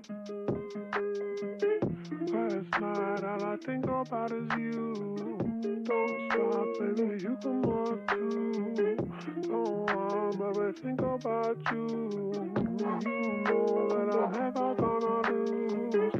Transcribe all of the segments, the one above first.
Last night, all I think about is you. Don't stop, baby, you come up too. Don't want, baby, think about you. You know that I'm never gonna lose.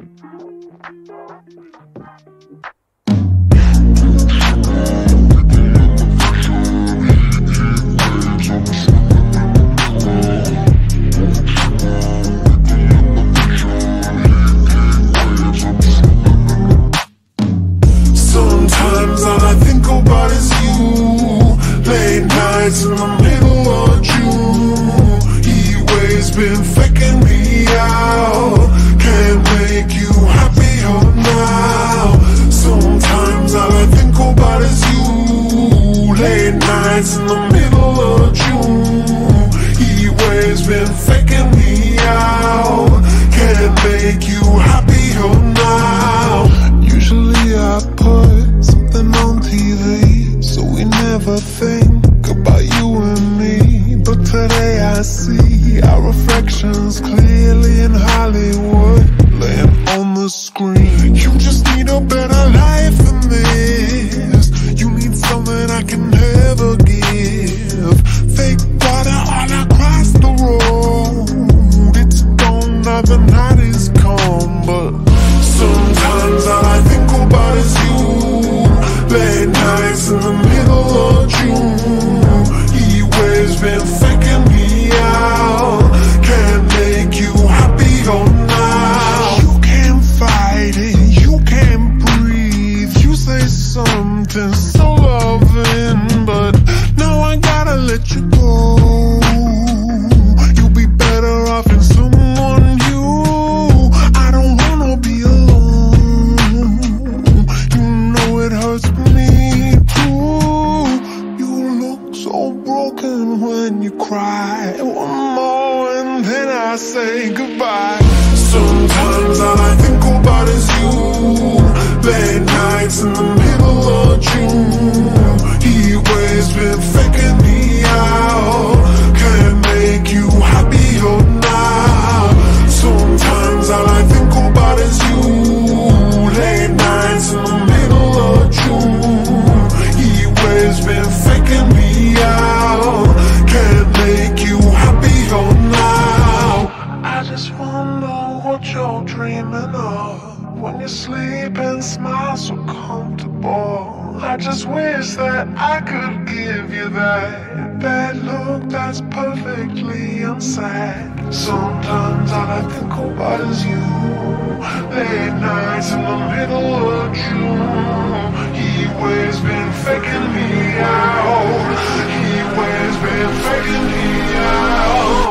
Sometimes all I think about is you. Late nights in the middle of June. Heat waves been faking me out. Can't make you happier now. Sometimes all I think about is you. Late nights in the middle of June. Heat waves been faking me out. Can't make you happier now. Usually I put something on TV, so we never think about you and me. But today I see our reflections clearly in Hollywood, laying on the screen. You just need a better life than this. You need something I can never give. Fake water all across the road. It's gone now, the night is come, but sometimes all I think about is you. Late nights in the middle of June. Heat waves been faking me out. Can't make you happier now. You can't fight it, you can't breathe. You say something so loving, but now I gotta let you go. You'll be better off in someone new. I don't wanna be alone. You know it hurts me too. You look so broken when you cry. One more and then I say goodbye. Sometimes all I think about is you. Late nights in the middle of June. Heat waves been faking me out. Can't make you happier now. Sometimes all I think about is you. Late nights in the middle of June. Heat waves been faking me out. Can't make you happier now. I just wonder what you're dreaming of when you sleep and smile so comfortable. I just wish that I could give you that look that's perfectly unsaid. Sometimes all I think about is you. Late nights in the middle of June. Heat waves been faking me out. Heat waves been faking me out.